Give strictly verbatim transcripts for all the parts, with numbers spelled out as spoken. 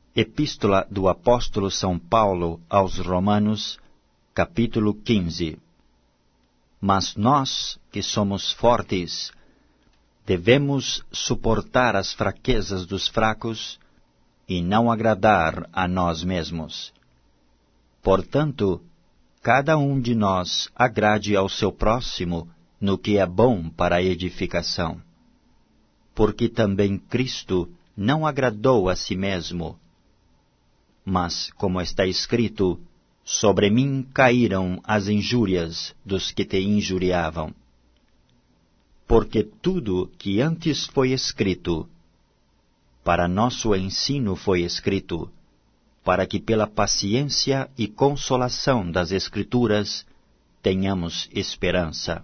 Epístola do Apóstolo São Paulo aos Romanos, capítulo quinze. Mas nós, que somos fortes, devemos suportar as fraquezas dos fracos e não agradar a nós mesmos. Portanto, cada um de nós agrade ao seu próximo no que é bom para a edificação. Porque também Cristo não agradou a si mesmo. Mas, como está escrito, sobre mim caíram as injúrias dos que te injuriavam. Porque tudo que antes foi escrito, para nosso ensino foi escrito, para que pela paciência e consolação das Escrituras tenhamos esperança.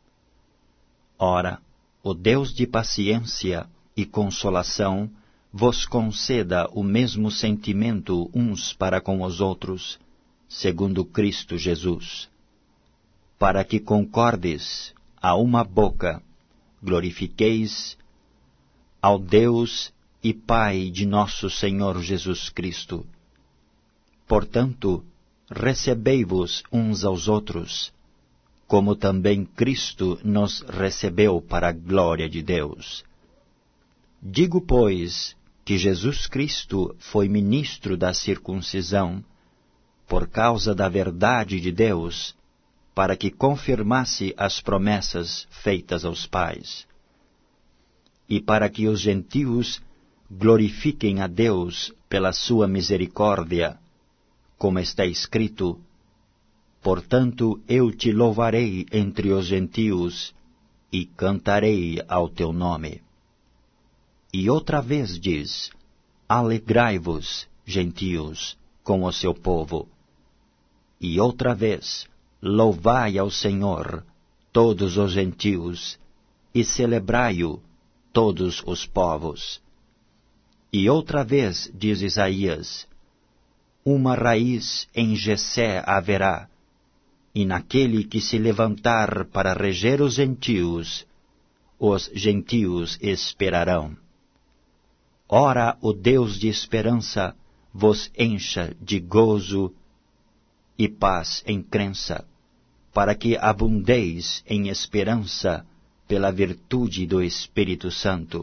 Ora, o Deus de paciência e consolação vos conceda o mesmo sentimento uns para com os outros, segundo Cristo Jesus, para que concordes a uma boca, glorifiqueis ao Deus e Pai de nosso Senhor Jesus Cristo. Portanto, recebei-vos uns aos outros, como também Cristo nos recebeu para a glória de Deus. Digo, pois, que Jesus Cristo foi ministro da circuncisão, por causa da verdade de Deus, para que confirmasse as promessas feitas aos pais, e para que os gentios glorifiquem a Deus pela sua misericórdia, como está escrito: portanto eu te louvarei entre os gentios, e cantarei ao teu nome. E outra vez diz: alegrai-vos, gentios, com o seu povo. E outra vez, louvai ao Senhor, todos os gentios, e celebrai-o, todos os povos. E outra vez, diz Isaías: uma raiz em Jessé haverá, e naquele que se levantar para reger os gentios, os gentios esperarão. Ora, o Deus de esperança vos encha de gozo e paz em crença, para que abundeis em esperança pela virtude do Espírito Santo.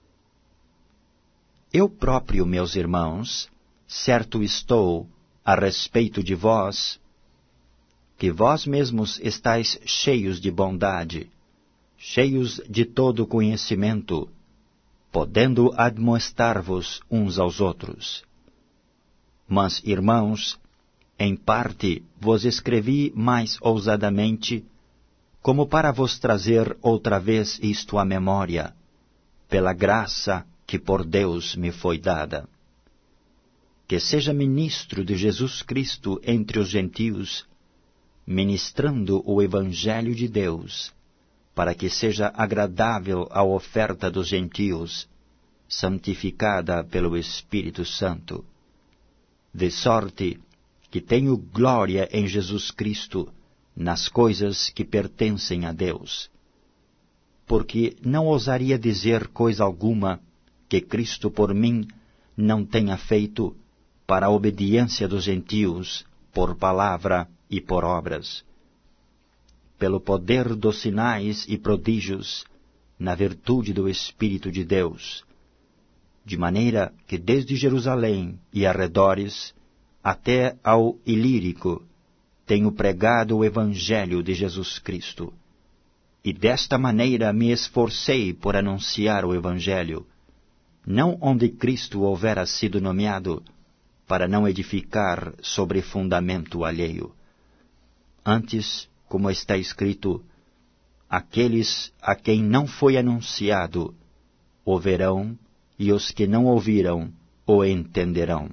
Eu próprio, meus irmãos, certo estou a respeito de vós, que vós mesmos estáis cheios de bondade, cheios de todo conhecimento, podendo admoestar-vos uns aos outros. Mas, irmãos, em parte vos escrevi mais ousadamente, como para vos trazer outra vez isto à memória, pela graça que por Deus me foi dada. Que seja ministro de Jesus Cristo entre os gentios, ministrando o Evangelho de Deus, para que seja agradável a oferta dos gentios, santificada pelo Espírito Santo. De sorte que tenho glória em Jesus Cristo nas coisas que pertencem a Deus. Porque não ousaria dizer coisa alguma que Cristo por mim não tenha feito para a obediência dos gentios, por palavra e por obras, pelo poder dos sinais e prodígios, na virtude do Espírito de Deus, de maneira que desde Jerusalém e arredores até ao Ilírico tenho pregado o Evangelho de Jesus Cristo. E desta maneira me esforcei por anunciar o Evangelho, não onde Cristo houvera sido nomeado, para não edificar sobre fundamento alheio. Antes, como está escrito, aqueles a quem não foi anunciado o verão, e os que não ouviram o entenderão.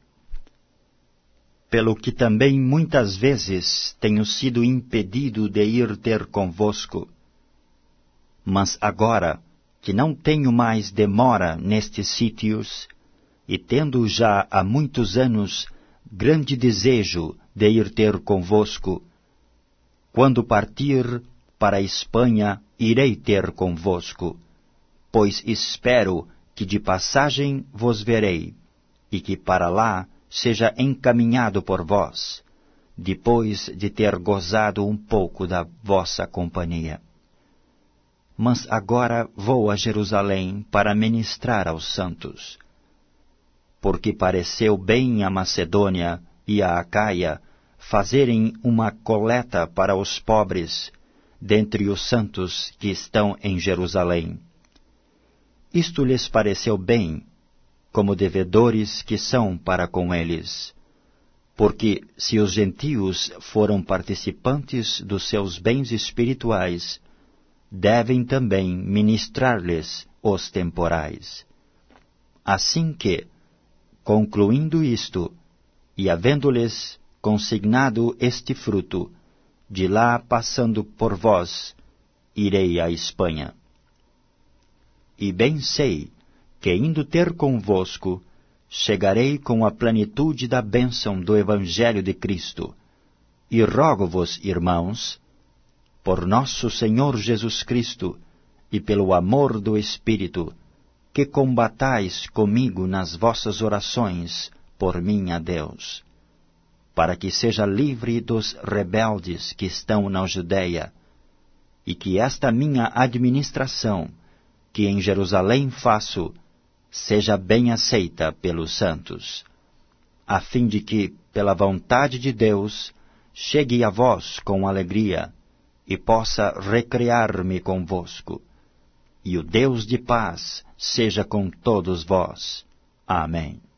Pelo que também muitas vezes tenho sido impedido de ir ter convosco. Mas agora, que não tenho mais demora nestes sítios, e tendo já há muitos anos grande desejo de ir ter convosco, quando partir para a Espanha, irei ter convosco, pois espero que de passagem vos verei, e que para lá seja encaminhado por vós, depois de ter gozado um pouco da vossa companhia. Mas agora vou a Jerusalém para ministrar aos santos, porque pareceu bem a Macedônia e a Acaia fazerem uma coleta para os pobres dentre os santos que estão em Jerusalém. Isto lhes pareceu bem, como devedores que são para com eles, porque se os gentios foram participantes dos seus bens espirituais, devem também ministrar-lhes os temporais. Assim que, concluindo isto, e havendo-lhes consignado este fruto, de lá passando por vós, irei à Espanha. E bem sei que, indo ter convosco, chegarei com a plenitude da bênção do Evangelho de Cristo, e rogo-vos, irmãos, por nosso Senhor Jesus Cristo e pelo amor do Espírito, que combatais comigo nas vossas orações por mim a Deus, para que seja livre dos rebeldes que estão na Judéia, e que esta minha administração, que em Jerusalém faço, seja bem aceita pelos santos, a fim de que, pela vontade de Deus, chegue a vós com alegria, e possa recrear-me convosco. E o Deus de paz seja com todos vós. Amém.